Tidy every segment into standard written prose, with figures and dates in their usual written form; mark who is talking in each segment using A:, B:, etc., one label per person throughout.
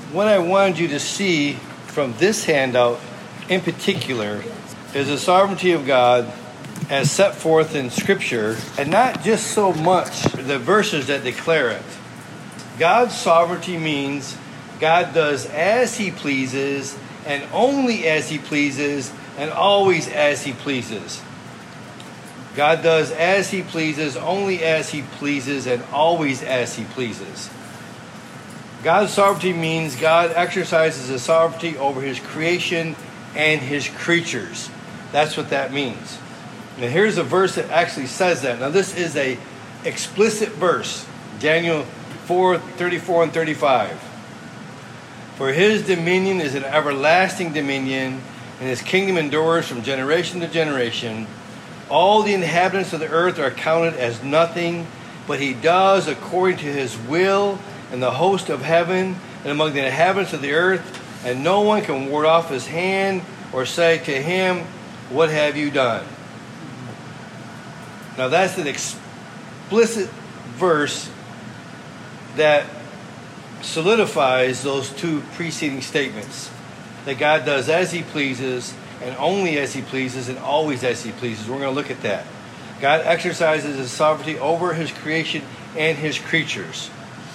A: what I wanted you to see from this handout in particular is the sovereignty of God as set forth in Scripture, and not just so much the verses that declare it. God's sovereignty means God does as He pleases, and only as He pleases, and always as He pleases. God does as He pleases, only as He pleases, and always as He pleases. God's sovereignty means God exercises His sovereignty over His creation and His creatures. That's what that means. Now here's a verse that actually says that. Now this is a explicit verse. Daniel 4:34 and 35. For His dominion is an everlasting dominion, and His kingdom endures from generation to generation. All the inhabitants of the earth are counted as nothing, but He does according to His will in the host of heaven and among the inhabitants of the earth, and no one can ward off His hand or say to Him, what have you done? Now that's an explicit verse that solidifies those two preceding statements. That God does as He pleases, and only as He pleases, and always as He pleases. We're going to look at that. God exercises His sovereignty over His creation and His creatures.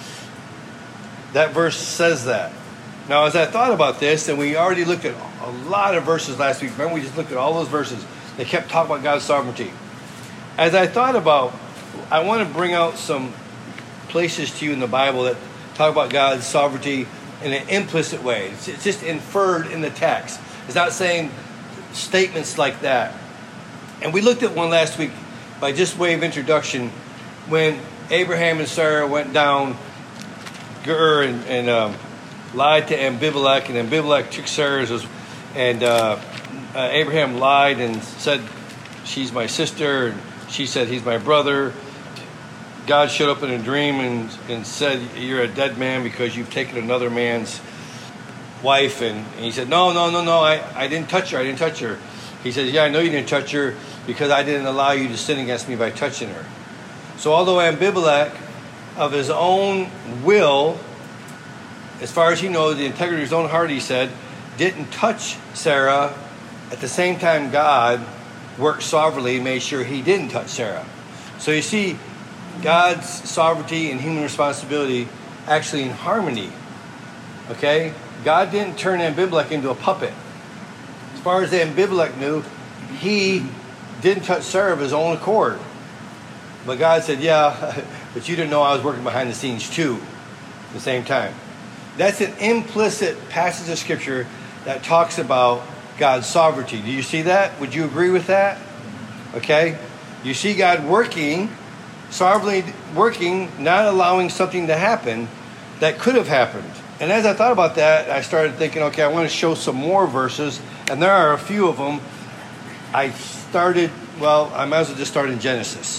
A: That verse says that. Now, as I thought about this, and we already looked at a lot of verses last week. Remember, we just looked at all those verses. They kept talking about God's sovereignty. As I thought about, I want to bring out some places to you in the Bible that talk about God's sovereignty in an implicit way. It's just inferred in the text. It's not saying statements like that. And we looked at one last week by just way of introduction when Abraham and Sarah went down Gur and lied to Abimelech, and Abimelech took Sarah's, and Abraham lied and said, she's my sister, and she said, he's my brother. God showed up in a dream and said, you're a dead man because you've taken another man's wife. And he said, no, I didn't touch her. He says, yeah, I know you didn't touch her because I didn't allow you to sin against me by touching her. So although Abimelech, of his own will, as far as he knows, the integrity of his own heart, he said, didn't touch Sarah, at the same time God worked sovereignly and made sure he didn't touch Sarah. So you see, God's sovereignty and human responsibility actually in harmony. Okay? God didn't turn Abimelech into a puppet. As far as Abimelech knew, he didn't touch Sarah of his own accord. But God said, yeah, but you didn't know I was working behind the scenes too at the same time. That's an implicit passage of Scripture that talks about God's sovereignty. Do you see that? Would you agree with that? Okay? You see God working, sovereignly working, not allowing something to happen that could have happened. And as I thought about that, I started thinking, okay, I want to show some more verses, and there are a few of them. I might as well just start in Genesis.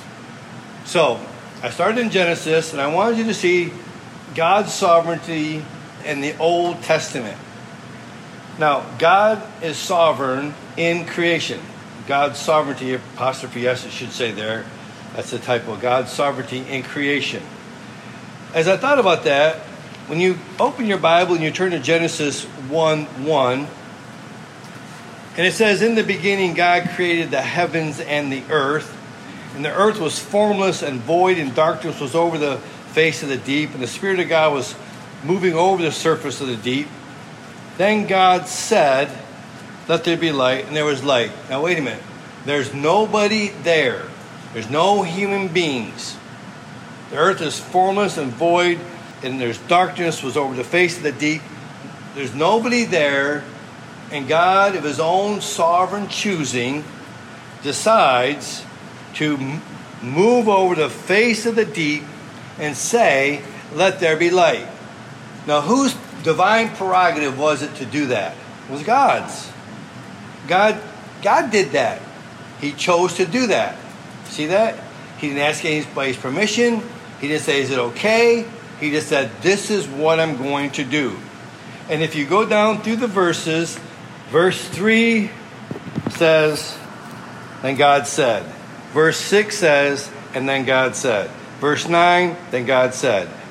A: So, I started in Genesis, and I wanted you to see God's sovereignty in the Old Testament. Now, God is sovereign in creation. God's sovereignty, apostrophe S, it should say there. That's the typo. God's sovereignty in creation. As I thought about that, when you open your Bible and you turn to Genesis 1:1, and it says, in the beginning God created the heavens and the earth, and the earth was formless and void, and darkness was over the face of the deep, and the Spirit of God was moving over the surface of the deep. Then God said, let there be light, and there was light. Now wait a minute. There's nobody there. There's no human beings. The earth is formless and void, and there's darkness was over the face of the deep. There's nobody there, and God, of his own sovereign choosing, decides to move over the face of the deep and say, let there be light. Now, whose divine prerogative was it to do that? It was God's. God did that. He chose to do that. See that? He didn't ask anybody's permission. He didn't say, is it okay? He just said, this is what I'm going to do. And if you go down through the verses, verse 3 says, then God said. Verse 6 says, and then God said. Verse 9, then God said.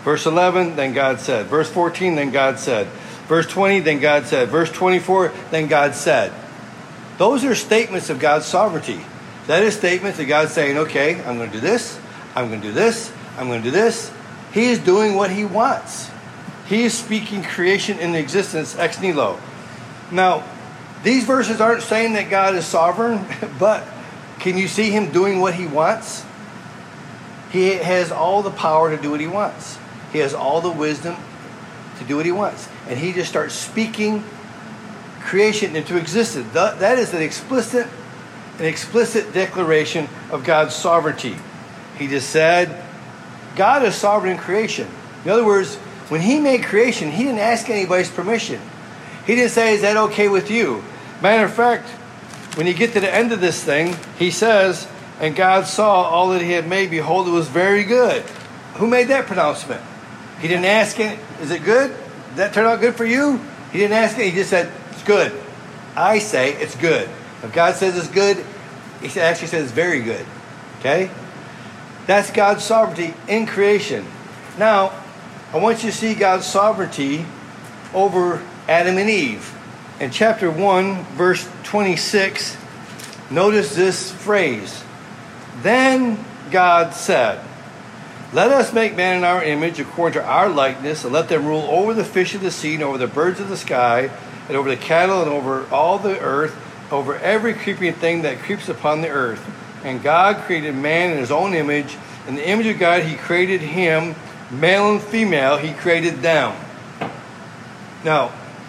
A: Verse 11, then God said. Verse 14, then God said. Verse 20, then God said. Verse 24, then God said. Those are statements of God's sovereignty. That is statements of God saying, okay, I'm going to do this, I'm going to do this, I'm going to do this. He is doing what he wants. He is speaking creation into existence ex nihilo. Now, these verses aren't saying that God is sovereign, but can you see him doing what he wants? He has all the power to do what he wants. He has all the wisdom to do what he wants. And he just starts speaking creation into existence. That is an explicit declaration of God's sovereignty. He just said, God is sovereign in creation. In other words, when he made creation, he didn't ask anybody's permission. He didn't say, is that okay with you? Matter of fact, when you get to the end of this thing, he says, and God saw all that he had made, behold, it was very good. Who made that pronouncement? He didn't ask it, is it good? Did that turn out good for you? He didn't ask it, he just said, it's good. I say it's good. If God says it's good, he actually says it's very good. Okay? That's God's sovereignty in creation. Now, I want you to see God's sovereignty over Adam and Eve. In chapter 1, verse 26, notice this phrase. Then God said, let us make man in our image according to our likeness, and let them rule over the fish of the sea, and over the birds of the sky, and over the cattle, and over all the earth, over every creeping thing that creeps upon the earth. And God created man in his own image. In the image of God he created him, male and female, he created them. Now,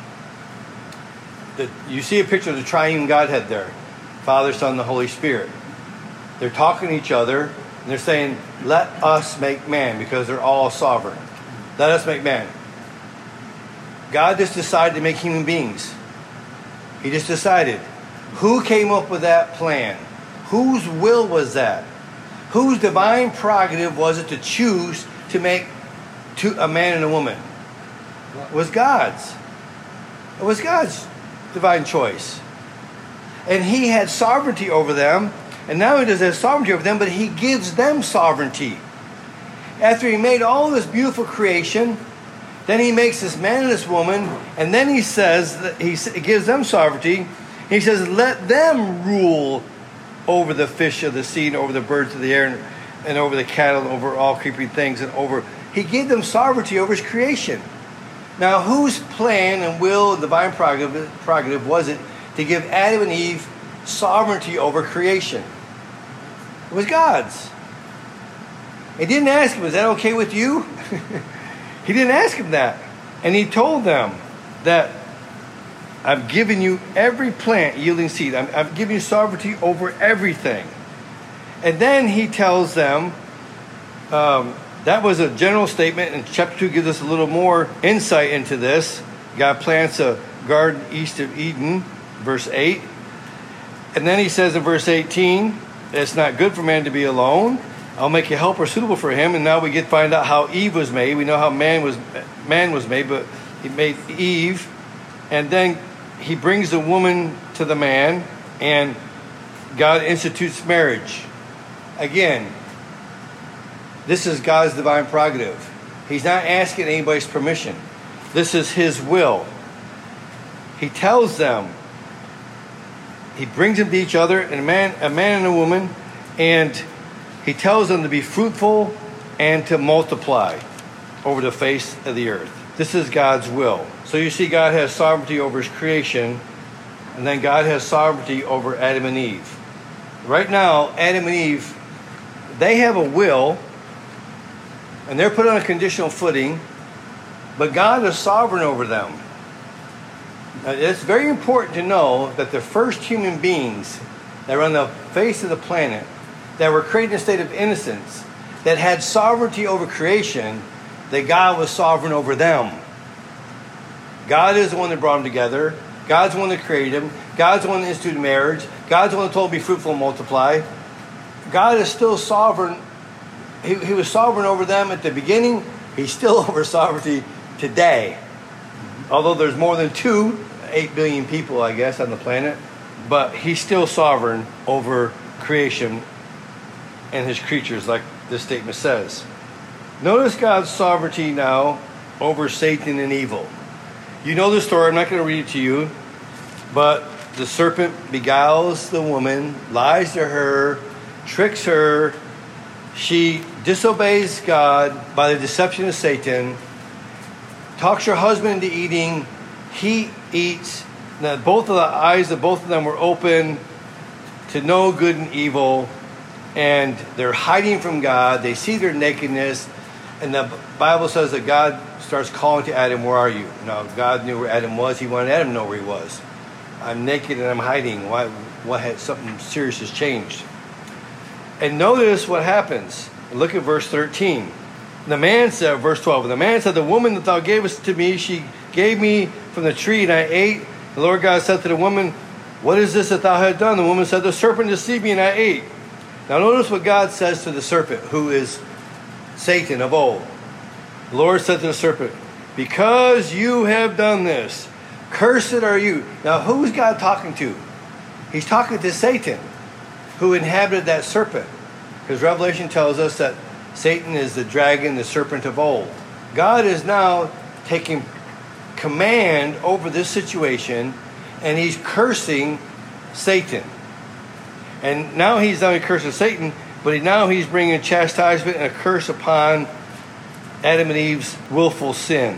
A: you see a picture of the triune Godhead there. Father, Son, and the Holy Spirit. They're talking to each other, and they're saying, let us make man, because they're all sovereign. Let us make man. God just decided to make human beings. He just decided. Who came up with that plan? Whose will was that? Whose divine prerogative was it to choose to make a man and a woman? It was God's. It was God's divine choice. And he had sovereignty over them. And not only does he have sovereignty over them, but he gives them sovereignty. After he made all this beautiful creation, then he makes this man and this woman, and then he says that he gives them sovereignty. He says, let them rule over the fish of the sea, and over the birds of the air, and over the cattle, and over all creeping things, and over... He gave them sovereignty over his creation. Now, whose plan and will and divine prerogative was it to give Adam and Eve sovereignty over creation? It was God's. He didn't ask him, is that okay with you? He didn't ask him that. And he told them that I've given you every plant yielding seed. I've given you sovereignty over everything. And then he tells them, that was a general statement, and chapter 2 gives us a little more insight into this. God plants a garden east of Eden, verse 8. And then he says in verse 18, it's not good for man to be alone. I'll make a helper suitable for him. And now we find out how Eve was made. We know how man was made, but he made Eve. And then he brings the woman to the man, and God institutes marriage. Again, this is God's divine prerogative. He's not asking anybody's permission. This is his will. He tells them, he brings them to each other, and a man and a woman, and he tells them to be fruitful and to multiply over the face of the earth. This is God's will. So you see, God has sovereignty over his creation, and then God has sovereignty over Adam and Eve. Right now, Adam and Eve, they have a will, and they're put on a conditional footing, but God is sovereign over them. Now, it's very important to know that the first human beings that were on the face of the planet, that were created in a state of innocence, that had sovereignty over creation, that God was sovereign over them. God is the one that brought them together. God's the one that created them. God's the one that instituted marriage. God's the one that told them to be fruitful and multiply. God is still sovereign. He was sovereign over them at the beginning. He's still over sovereignty today. Although there's more than 8 billion people, I guess, on the planet. But he's still sovereign over creation and his creatures, like this statement says. Notice God's sovereignty now over Satan and evil. You know the story. I'm not going to read it to you. But the serpent beguiles the woman, lies to her, tricks her. She disobeys God by the deception of Satan, talks her husband into eating. He eats. Now, both of the eyes of both of them were open to know good and evil, and they're hiding from God. They see their nakedness, and the Bible says that God starts calling to Adam, "Where are you?" Now, God knew where Adam was. He wanted Adam to know where he was. I'm naked and I'm hiding. Why? What had something serious has changed? And notice what happens. Look at verse 13. The man said, verse 12, and the man said, "The woman that thou gavest to me, she gave me from the tree, and I ate. The Lord God said to the woman, What is this that thou hast done?" The woman said, "The serpent deceived me, and I ate." Now notice what God says to the serpent, who is Satan of old. The Lord said to the serpent, "Because you have done this, cursed are you." Now who's God talking to? He's talking to Satan, who inhabited that serpent. Because Revelation tells us that Satan is the dragon, the serpent of old. God is now taking command over this situation, and he's cursing Satan. And now he's not only cursing Satan, but now he's bringing chastisement and a curse upon Adam and Eve's willful sin.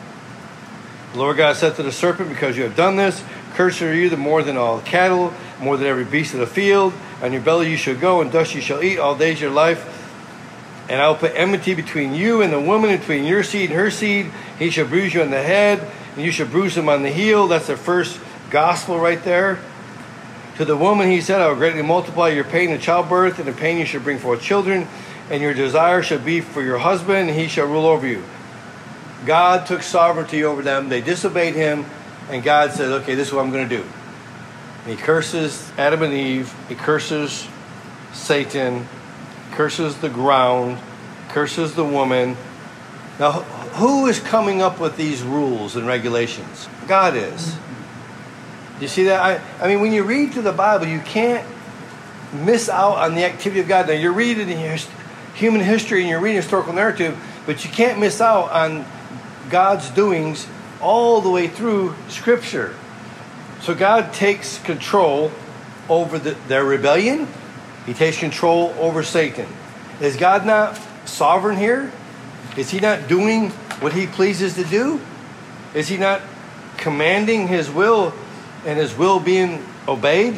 A: The Lord God said to the serpent, "Because you have done this, cursed are you the more than all cattle, more than every beast of the field. On your belly you shall go, and dust you shall eat all days of your life. And I will put enmity between you and the woman, and between your seed and her seed. He shall bruise you on the head, and you shall bruise him on the heel." That's the first gospel right there. To the woman he said, "I will greatly multiply your pain in childbirth, and in pain you shall bring forth children, and your desire shall be for your husband, and he shall rule over you." God took sovereignty over them. They disobeyed him, and God said, "Okay, this is what I'm going to do." And he curses Adam and Eve. He curses Satan, curses the ground, curses the woman. Now, who is coming up with these rules and regulations? God is. You see that? I mean, when you read through the Bible, you can't miss out on the activity of God. Now, you're reading in human history and you're reading historical narrative, but you can't miss out on God's doings all the way through Scripture. So God takes control over their rebellion. He takes control over Satan. Is God not sovereign here? Is he not doing what he pleases to do? Is he not commanding his will and his will being obeyed?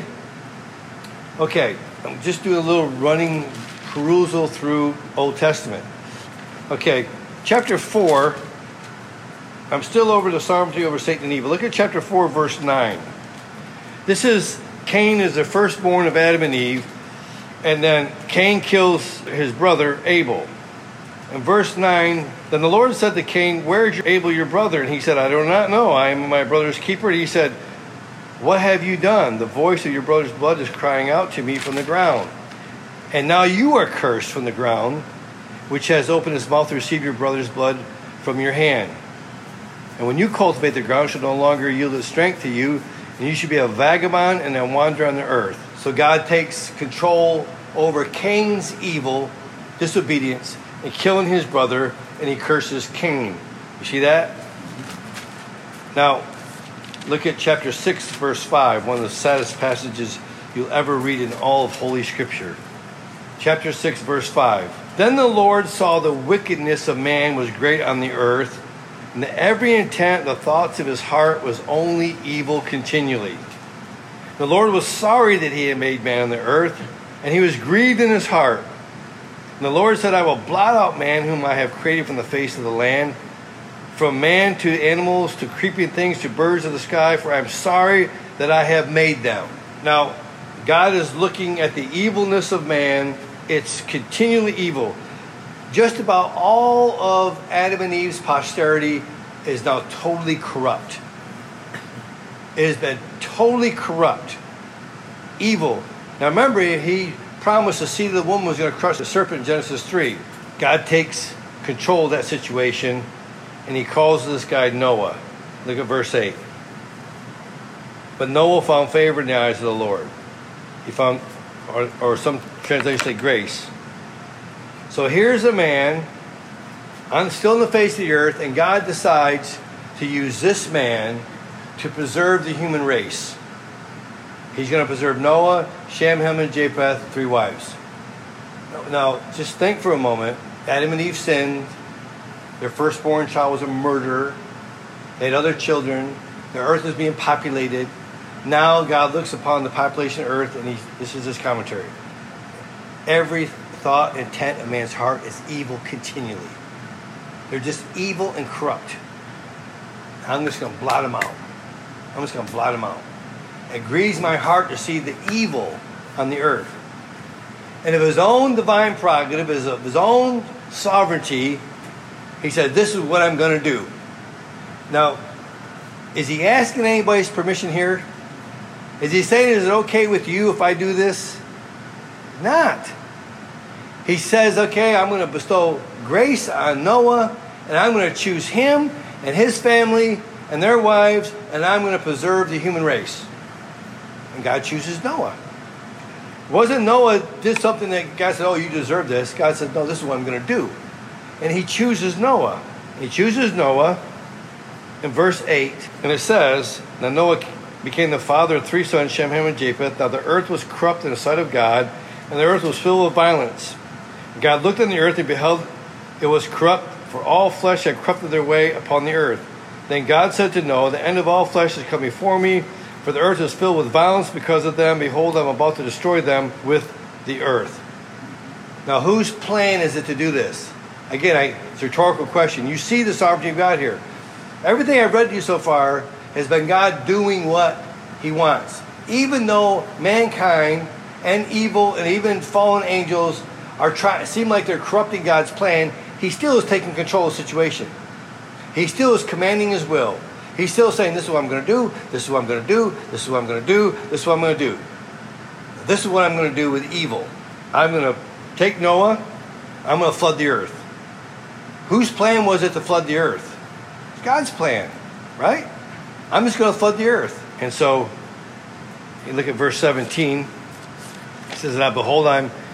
A: Okay, I'm just doing a little running perusal through Old Testament. Okay, chapter 4. I'm still over the sovereignty over Satan and evil. Look at chapter 4, verse 9. This is Cain is the firstborn of Adam and Eve. And then Cain kills his brother Abel. In verse 9, then the Lord said to Cain, "Where is Abel your brother?" And he said, "I do not know. I am my brother's keeper." And he said, "What have you done? The voice of your brother's blood is crying out to me from the ground. And now you are cursed from the ground, which has opened its mouth to receive your brother's blood from your hand. And when you cultivate the ground, it shall no longer yield its strength to you, and you should be a vagabond and a wanderer on the earth." So God takes control over Cain's evil, disobedience, and killing his brother, and he curses Cain. You see that? Now, look at chapter 6, verse 5, one of the saddest passages you'll ever read in all of Holy Scripture. Chapter 6, verse 5. Then the Lord saw the wickedness of man was great on the earth, and that every intent, the thoughts of his heart was only evil continually. The Lord was sorry that he had made man on the earth, and he was grieved in his heart. And the Lord said, "I will blot out man whom I have created from the face of the land, from man to animals, to creeping things, to birds of the sky, for I am sorry that I have made them." Now, God is looking at the evilness of man. It's continually evil. Just about all of Adam and Eve's posterity is now totally corrupt. It has been totally corrupt. Evil. Now remember, he promised the seed of the woman was going to crush the serpent in Genesis 3. God takes control of that situation, and he calls this guy Noah. Look at verse 8. But Noah found favor in the eyes of the Lord. He found, or some translations say grace. So here's a man still on the face of the earth, and God decides to use this man to preserve the human race. He's going to preserve Noah, Shem, Ham, and Japheth, 3 wives. Now, just think for a moment. Adam and Eve sinned. Their firstborn child was a murderer. They had other children. The earth was being populated. Now God looks upon the population of earth, and this is his commentary. Every thought, intent of man's heart is evil continually. They're just evil and corrupt. I'm just going to blot them out. I'm just going to blot them out. It grieves my heart to see the evil on the earth. And of his own divine prerogative, of his own sovereignty, he said, this is what I'm going to do. Now, is he asking anybody's permission here? Is he saying, is it okay with you if I do this? Not. He says, okay, I'm going to bestow grace on Noah, and I'm going to choose him and his family and their wives, and I'm going to preserve the human race. And God chooses Noah. It wasn't Noah did something that God said, oh, you deserve this. God said, no, this is what I'm going to do. And he chooses Noah. He chooses Noah in verse 8. And it says, now Noah became the father of 3 sons, Shem, Ham, and Japheth. Now the earth was corrupt in the sight of God, and the earth was filled with violence. And God looked on the earth and beheld it was corrupt, for all flesh had corrupted their way upon the earth. Then God said to Noah, the end of all flesh has come before me, for the earth is filled with violence because of them. Behold, I am about to destroy them with the earth. Now, whose plan is it to do this? Again, it's a rhetorical question. You see the sovereignty of God here. Everything I've read to you so far has been God doing what he wants. Even though mankind and evil and even fallen angels seem like they're corrupting God's plan, he still is taking control of the situation. He still is commanding his will. He's still saying, this is what I'm going to do, this is what I'm going to do, this is what I'm going to do, this is what I'm going to do. This is what I'm going to do with evil. I'm going to take Noah, I'm going to flood the earth. Whose plan was it to flood the earth? It's God's plan, right? I'm just going to flood the earth. And so, you look at verse 17. It says, now behold,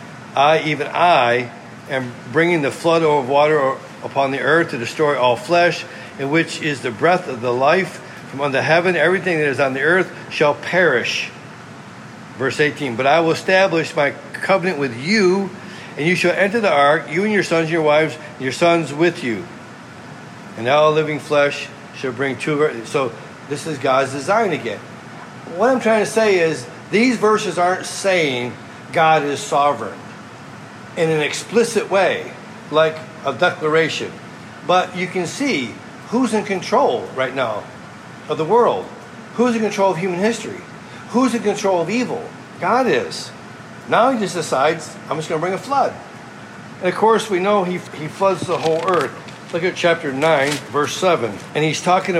A: even I am bringing the flood of water upon the earth to destroy all flesh, in which is the breath of the life from under heaven. Everything that is on the earth shall perish. Verse 18, but I will establish my covenant with you, and you shall enter the ark, you and your sons and your wives, and your sons with you. And all living flesh shall bring two. So this is God's design again. What I'm trying to say is, these verses aren't saying God is sovereign in an explicit way, like a declaration. But you can see who's in control right now of the world. Who's in control of human history? Who's in control of evil? God is. Now he just decides, I'm just going to bring a flood. And of course, we know he floods the whole earth. Look at chapter 9, verse 7. And he's talking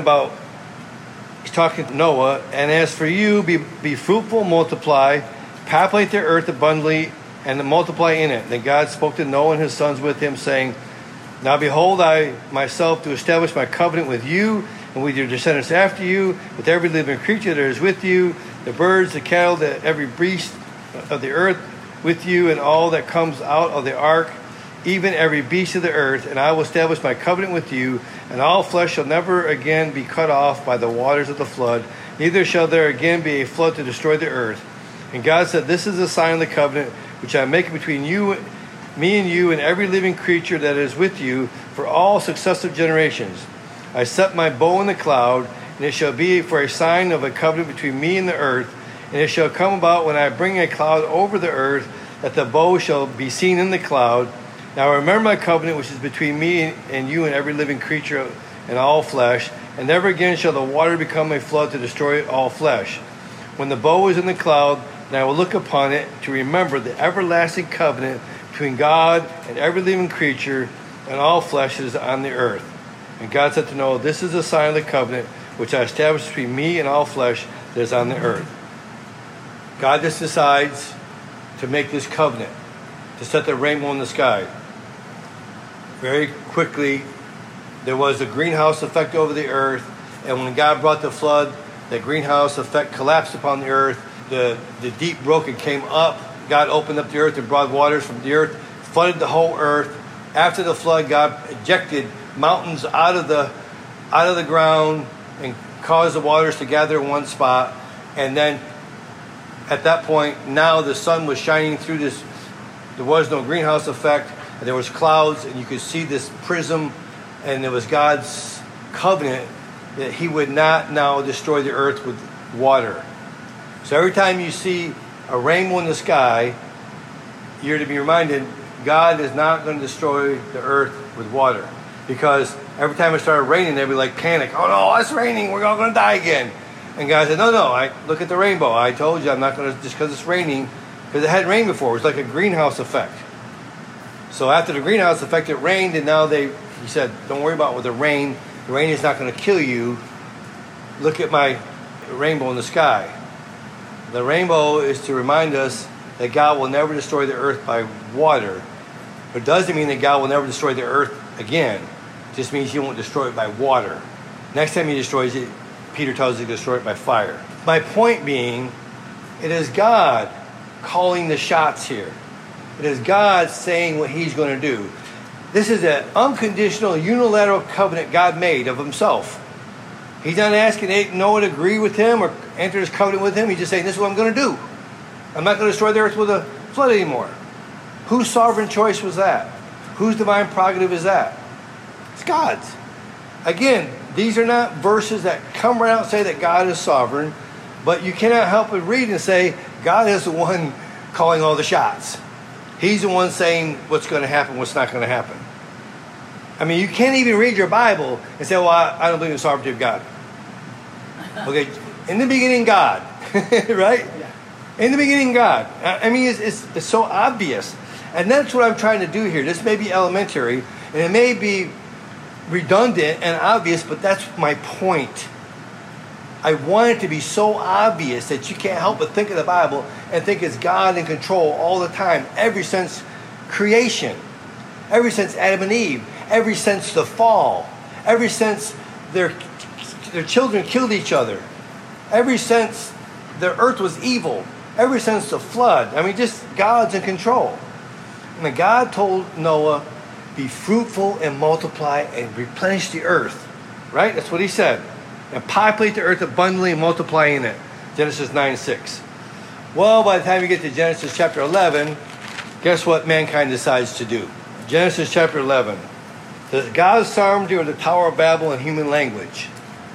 A: to Noah, and as for you, be fruitful, multiply, populate the earth abundantly, and multiply in it. Then God spoke to Noah and his sons with him, saying, now behold, I myself do establish my covenant with you, and with your descendants after you, with every living creature that is with you, the birds, the cattle, every beast of the earth with you, and all that comes out of the ark, even every beast of the earth. And I will establish my covenant with you, and all flesh shall never again be cut off by the waters of the flood, neither shall there again be a flood to destroy the earth. And God said, this is the sign of the covenant which I make between me and you and every living creature that is with you for all successive generations. I set my bow in the cloud, and it shall be for a sign of a covenant between me and the earth. And it shall come about when I bring a cloud over the earth, that the bow shall be seen in the cloud. Now remember my covenant which is between me and you and every living creature and all flesh, and never again shall the water become a flood to destroy all flesh. When the bow is in the cloud, then I will look upon it to remember the everlasting covenant between God and every living creature and all flesh that is on the earth. And God said to Noah, this is the sign of the covenant which I established between me and all flesh that is on the earth. God just decides to make this covenant, to set the rainbow in the sky. Very quickly, there was a greenhouse effect over the earth, and when God brought the flood, the greenhouse effect collapsed upon the earth. The deep broke and came up. God opened up the earth and brought waters from the earth, flooded the whole earth. after the flood, God ejected mountains out of the ground and caused the waters to gather in one spot. And then at that point, now the sun was shining through this. There was no greenhouse effect. And there was clouds, and you could see this prism, and it was God's covenant that he would not now destroy the earth with water. So every time you see a rainbow in the sky, you're to be reminded God is not going to destroy the earth with water. Because every time it started raining, they'd be like panic. Oh no, it's raining. We're all going to die again. And God said, no, look at the rainbow. I told you I'm not going to, just because it's raining, because it hadn't rained before. It was like a greenhouse effect. So after the greenhouse effect, it rained, and now he said, don't worry about with the rain. The rain is not going to kill you. Look at my rainbow in the sky. The rainbow is to remind us that God will never destroy the earth by water. But it doesn't mean that God will never destroy the earth again. It just means he won't destroy it by water. Next time he destroys it, Peter tells us to destroy it by fire. My point being, it is God calling the shots here. It is God saying what he's going to do. This is an unconditional, unilateral covenant God made of himself. He's not asking Noah to agree with him or enter his covenant with him. He's just saying, this is what I'm going to do. I'm not going to destroy the earth with a flood anymore. Whose sovereign choice was that? Whose divine prerogative is that? It's God's. Again, these are not verses that come right out and say that God is sovereign, but you cannot help but read and say, God is the one calling all the shots. He's the one saying what's going to happen, what's not going to happen. I mean, you can't even read your Bible and say, well, I don't believe in the sovereignty of God. Okay, in the beginning, God, right? Yeah. In the beginning, God. I mean, it's so obvious. And that's what I'm trying to do here. This may be elementary, and it may be redundant and obvious, but that's my point. I want it to be so obvious that you can't help but think of the Bible and think it's God in control all the time, ever since creation, ever since Adam and Eve, ever since the fall, ever since their children killed each other, ever since the earth was evil, ever since the flood. I mean, just God's in control. And then God told Noah, be fruitful and multiply and replenish the earth. Right? That's what he said. And populate the earth abundantly and multiply in it. Genesis 9:6. Well, by the time you get to Genesis chapter 11, guess what mankind decides to do? Genesis chapter 11. The God's sovereignty or the Tower of Babel in human language.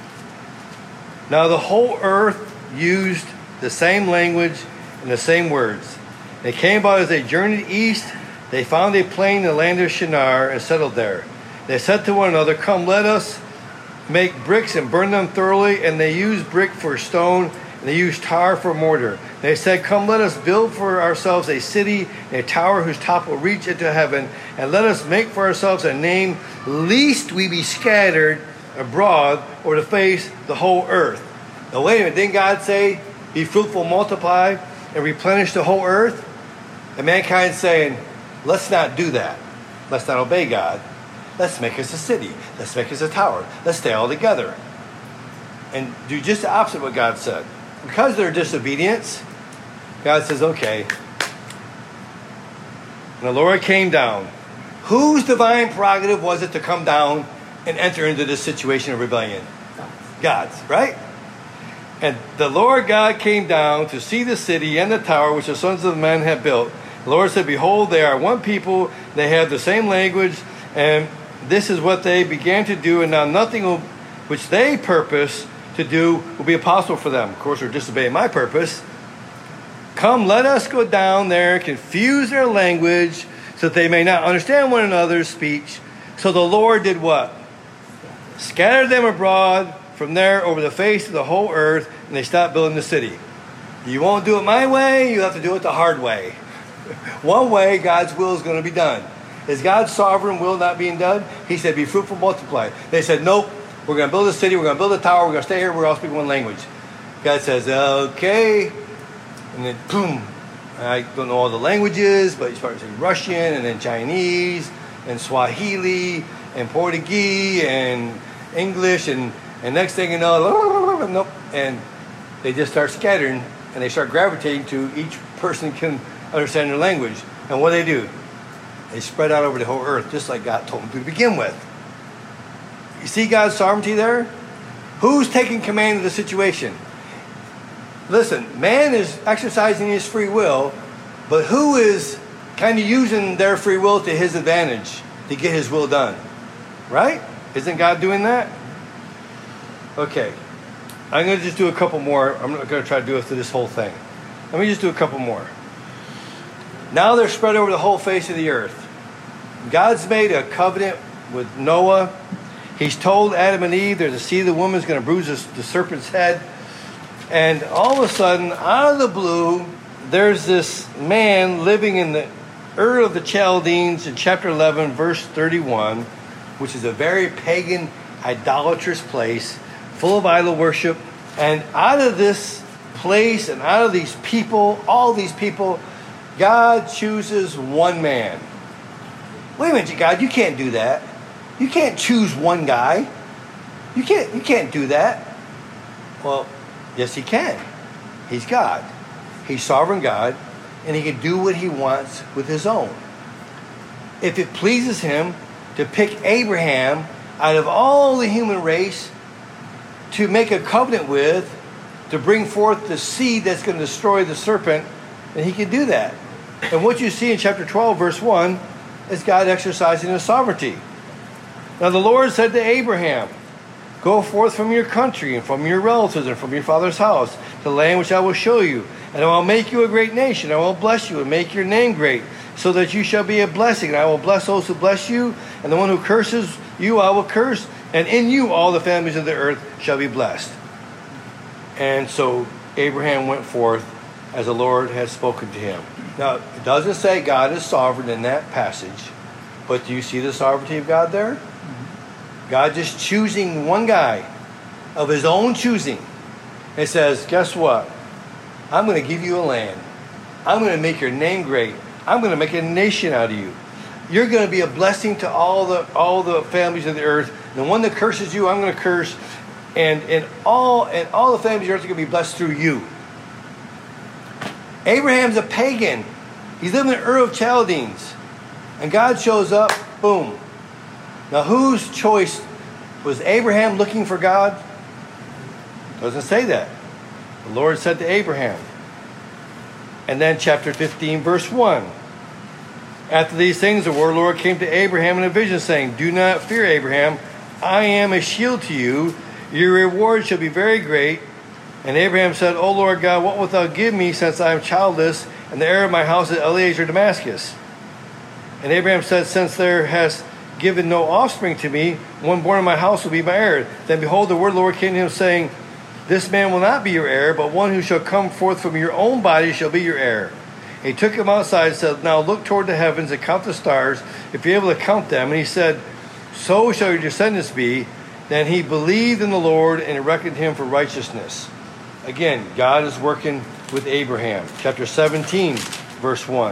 A: Now the whole earth used the same language and the same words. They came about as they journeyed east. They found a plain in the land of Shinar and settled there. They said to one another, come, let us make bricks and burn them thoroughly. And they used brick for stone, and they used tar for mortar. They said, come, let us build for ourselves a city, a tower whose top will reach into heaven, and let us make for ourselves a name, lest we be scattered abroad over the face of the whole earth. Now wait a minute, didn't God say, be fruitful, multiply, and replenish the whole earth? And mankind's saying, let's not do that. Let's not obey God. Let's make us a city. Let's make us a tower. Let's stay all together. And do just the opposite of what God said. Because of their disobedience, God says, okay. And the Lord came down. Whose divine prerogative was it to come down and enter into this situation of rebellion? God's, right? And the Lord God came down to see the city and the tower which the sons of men had built. The Lord said, behold, they are one people. They have the same language. And this is what they began to do. And now nothing which they purpose to do will be impossible for them. Of course, they're disobeying my purpose. Come, let us go down there, confuse their language, so that they may not understand one another's speech. So the Lord did what? Scattered them abroad from there over the face of the whole earth, and they stopped building the city. You won't do it my way, you have to do it the hard way. One way, God's will is going to be done. Is God's sovereign will not being done? He said, be fruitful, multiply. They said, nope, we're going to build a city, we're going to build a tower, we're going to stay here, we're all speaking one language. God says, okay. And then, boom. I don't know all the languages, but you start saying Russian, and then Chinese, and Swahili, and Portuguese, and English, and next thing you know, nope. And they just start scattering, and they start gravitating to each person can understand their language. And what do? They spread out over the whole earth, just like God told them to begin with. You see God's sovereignty there? Who's taking command of the situation? Listen, man is exercising his free will, but who is kind of using their free will to his advantage to get his will done? Right? Isn't God doing that? Okay. I'm going to just do a couple more. I'm not going to try to do it through this whole thing. Let me just do a couple more. Now they're spread over the whole face of the earth. God's made a covenant with Noah. He's told Adam and Eve there's a seed of the woman is going to bruise the serpent's head. And all of a sudden, out of the blue, there's this man living in the Ur of the Chaldeans in chapter 11, verse 31, which is a very pagan, idolatrous place, full of idol worship. And out of this place and out of these people, all these people, God chooses one man. Wait a minute, God, you can't do that. You can't choose one guy. You can't do that. Well, yes, he can. He's God. He's sovereign God, and he can do what he wants with his own. If it pleases him to pick Abraham out of all the human race to make a covenant with, to bring forth the seed that's going to destroy the serpent, then he can do that. And what you see in chapter 12, verse 1, is God exercising his sovereignty. Now the Lord said to Abraham, go forth from your country and from your relatives and from your father's house to the land which I will show you. And I will make you a great nation. I will bless you and make your name great, so that you shall be a blessing. And I will bless those who bless you, and the one who curses you I will curse. And in you all the families of the earth shall be blessed. And so Abraham went forth as the Lord had spoken to him. Now, it doesn't say God is sovereign in that passage, but do you see the sovereignty of God there? Mm-hmm. God just choosing one guy of his own choosing. It says, guess what? I'm going to give you a land. I'm going to make your name great. I'm going to make a nation out of you. You're going to be a blessing to all the families of the earth. The one that curses you, I'm going to curse. And all the families of the earth are going to be blessed through you. Abraham's a pagan. He's living in Ur of Chaldeans. And God shows up, boom. Now whose choice was Abraham looking for God? Doesn't say that. The Lord said to Abraham. And then chapter 15, verse 1. After these things, the word of the Lord came to Abraham in a vision, saying, do not fear, Abraham. I am a shield to you. Your reward shall be very great. And Abraham said, O Lord God, what wilt thou give me, since I am childless, and the heir of my house is Eliezer of Damascus? And Abraham said, since thou hast given no offspring to me, one born in my house will be my heir. Then behold, the word of the Lord came to him, saying, this man will not be your heir, but one who shall come forth from your own body shall be your heir. And he took him outside and said, now look toward the heavens and count the stars, if you're able to count them. And he said, so shall your descendants be. Then he believed in the Lord, and it reckoned him for righteousness. Again, God is working with Abraham. Chapter 17, verse 1.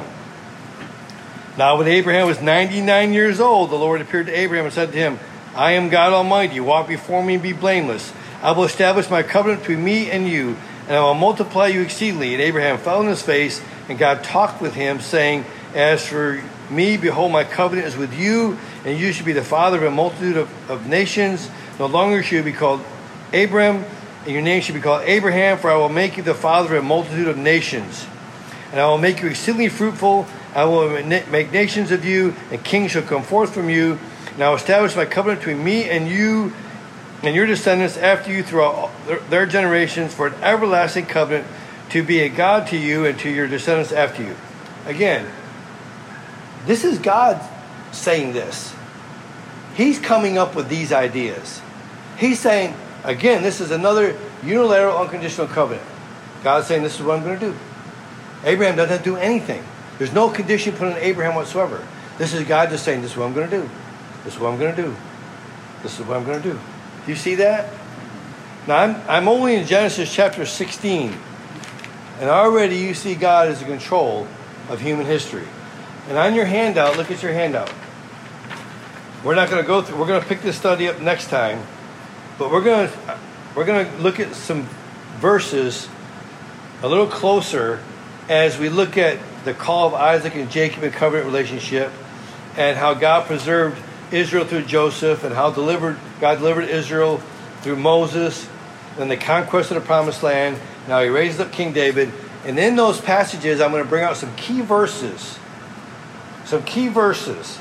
A: Now when Abraham was 99 years old, the Lord appeared to Abraham and said to him, I am God Almighty. Walk before me and be blameless. I will establish my covenant between me and you, and I will multiply you exceedingly. And Abraham fell on his face, and God talked with him, saying, as for me, behold, my covenant is with you, and you shall be the father of a multitude of nations. No longer shall you be called Abram, and your name shall be called Abraham, for I will make you the father of a multitude of nations. And I will make you exceedingly fruitful. I will make nations of you, and kings shall come forth from you. And I will establish my covenant between me and you and your descendants after you throughout their generations, for an everlasting covenant, to be a God to you and to your descendants after you. Again, this is God saying this. He's coming up with these ideas. He's saying, again, this is another unilateral, unconditional covenant. God's saying, this is what I'm going to do. Abraham doesn't do anything. There's no condition put on Abraham whatsoever. This is God just saying, this is what I'm going to do. This is what I'm going to do. This is what I'm going to do. Do you see that? Now, I'm only in Genesis chapter 16. And already you see God is in control of human history. And on your handout, look at your handout. We're not going to go through, we're going to pick this study up next time. But we're going to look at some verses a little closer as we look at the call of Isaac and Jacob and covenant relationship. and how God preserved Israel through Joseph, and how God delivered Israel through Moses, and the conquest of the Promised Land. Now he raised up King David. And in those passages, I'm going to bring out some key verses. Some key verses.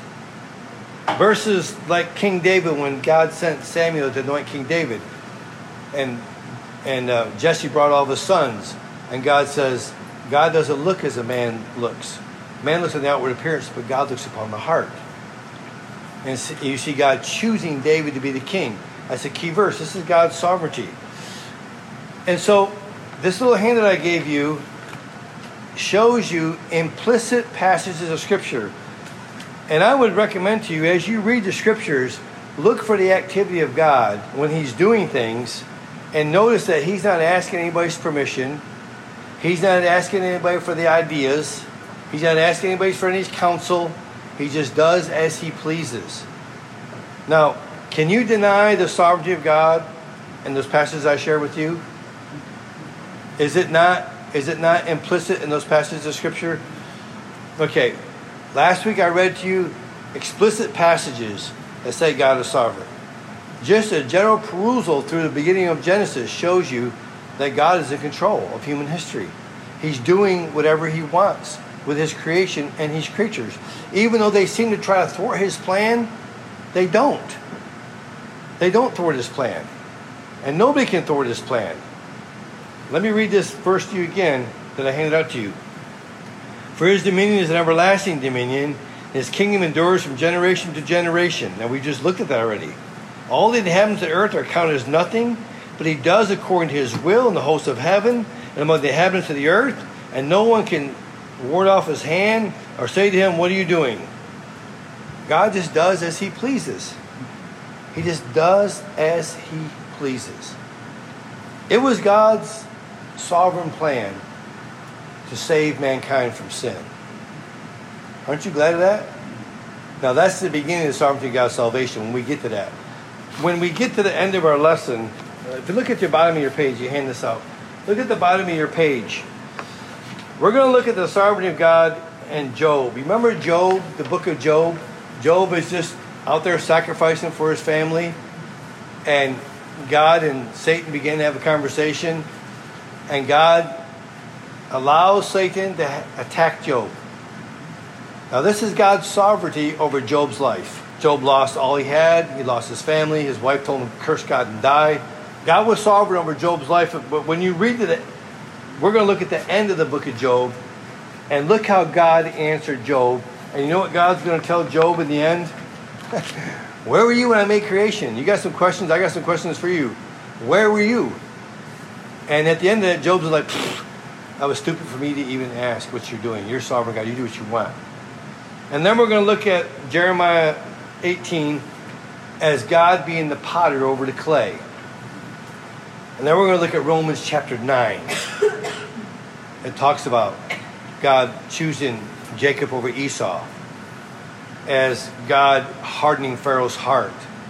A: Verses like King David, when God sent Samuel to anoint King David. And Jesse brought all of his sons. And God says, God doesn't look as a man looks. Man looks at the outward appearance, but God looks upon the heart. And you see God choosing David to be the king. That's a key verse. This is God's sovereignty. And so, this little hand that I gave you shows you implicit passages of Scripture. And I would recommend to you, as you read the Scriptures, look for the activity of God when He's doing things, and notice that He's not asking anybody's permission. He's not asking anybody for the ideas. He's not asking anybody for any counsel. He just does as He pleases. Now, can you deny the sovereignty of God in those passages I shared with you? Is it not implicit in those passages of Scripture? Okay, last week I read to you explicit passages that say God is sovereign. Just a general perusal through the beginning of Genesis shows you that God is in control of human history. He's doing whatever He wants with His creation and His creatures. Even though they seem to try to thwart His plan, they don't. They don't thwart His plan. And nobody can thwart His plan. Let me read this verse to you again that I handed out to you. For His dominion is an everlasting dominion. His kingdom endures from generation to generation. Now, we just looked at that already. All the inhabitants of the earth are counted as nothing, but He does according to His will in the hosts of heaven and among the inhabitants of the earth, and no one can ward off His hand or say to Him, what are you doing? God just does as He pleases. He just does as He pleases. It was God's sovereign plan to save mankind from sin. Aren't you glad of that? Now that's the beginning of the sovereignty of God's salvation when we get to that. When we get to the end of our lesson, if you look at the bottom of your page, you hand this out. Look at the bottom of your page. We're going to look at the sovereignty of God and Job. Remember Job, the book of Job? Job is just out there sacrificing for his family. And God and Satan begin to have a conversation. And God allows Satan to attack Job. Now this is God's sovereignty over Job's life. Job lost all he had. He lost his family. His wife told him to curse God and die. God was sovereign over Job's life. But when you read it, we're going to look at the end of the book of Job. And look how God answered Job. And you know what God's going to tell Job in the end? Where were you when I made creation? You got some questions? I got some questions for you. Where were you? And at the end of that, Job's like, that was stupid for me to even ask what you're doing. You're sovereign God. You do what you want. And then we're going to look at Jeremiah 18 as God being the potter over the clay. And then we're going to look at Romans chapter 9. It talks about God choosing Jacob over Esau, as God hardening Pharaoh's heart,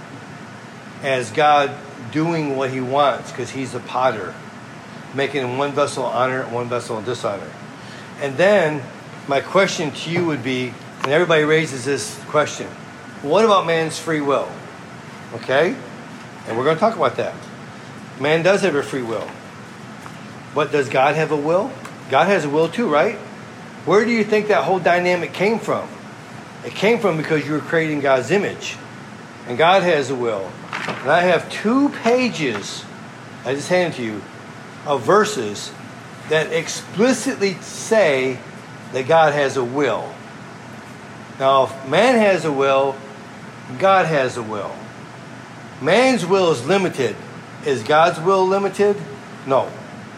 A: as God doing what He wants because He's the potter, making one vessel honor and one vessel dishonor. And then my question to you would be, and everybody raises this question, what about man's free will? Okay? And we're going to talk about that. Man does have a free will. But does God have a will? God has a will too, right? Where do you think that whole dynamic came from? It came from because you were created in God's image. And God has a will. And I have 2 pages, I just handed to you, of verses that explicitly say that God has a will. Now, if man has a will, God has a will. Man's will is limited. Is God's will limited? No.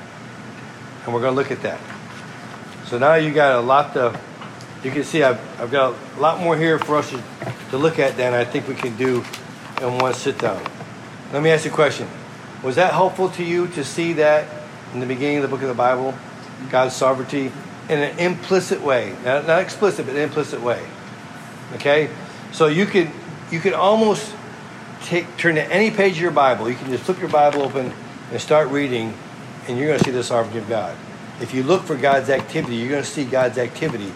A: And we're going to look at that. So now you got a lot to, you can see I've got a lot more here for us to look at than I think we can do in one sit down. Let me ask you a question. Was that helpful to you to see that in the beginning of the book of the Bible? God's sovereignty in an implicit way. Not explicit, but an implicit way. Okay? So you could almost turn to any page of your Bible. You can just flip your Bible open and start reading, and you're going to see the sovereignty of God. If you look for God's activity, you're going to see God's activity.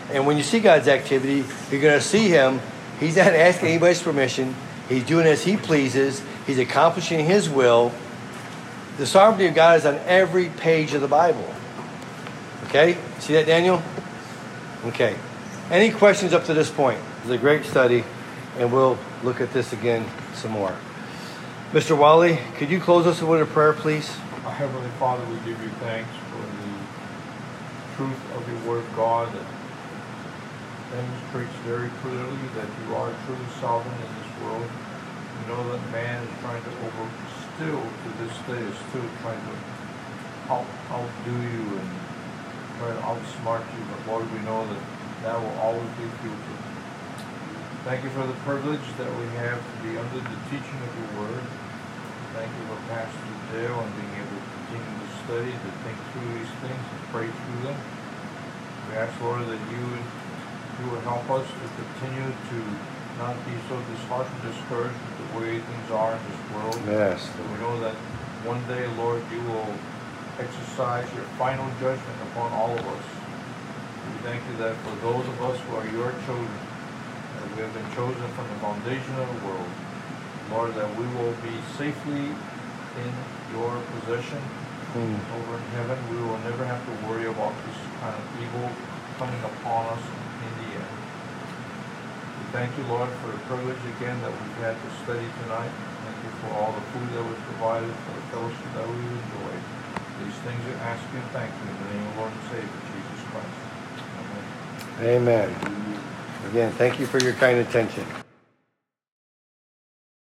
A: And when you see God's activity, you're going to see him. He's not asking anybody's permission. He's doing as he pleases. He's accomplishing his will. The sovereignty of God is on every page of the Bible. Okay? See that, Daniel? Okay. Any questions up to this point? It's a great study, and we'll look at this again some more. Mr. Wally, could you close us with a prayer, please?
B: Our Heavenly Father, we give you thanks for the truth of your Word of God that demonstrates very clearly that you are truly sovereign in this world. We know that man is trying to still to this day is still trying to outdo you and try to outsmart you, but Lord, we know that that will always be futile. Thank you for the privilege that we have to be under the teaching of your Word. Thank you for Pastor Dale and being able to continue to study, to think through these things and pray through them. We ask, Lord, that you would help us to continue to not be so disheartened and discouraged with the way things are in this world.
A: Yes.
B: We know that one day, Lord, you will exercise your final judgment upon all of us. We thank you that for those of us who are your children, that we have been chosen from the foundation of the world, Lord, that we will be safely in your possession over in heaven. We will never have to worry about this kind of evil coming upon us in the end. We thank you, Lord, for the privilege again that we've had to study tonight. Thank you for all the food that was provided, for the fellowship that we enjoyed. These things we ask you and thank you in the name of Lord and Savior, Jesus Christ. Amen.
A: Amen. Again, thank you for your kind attention.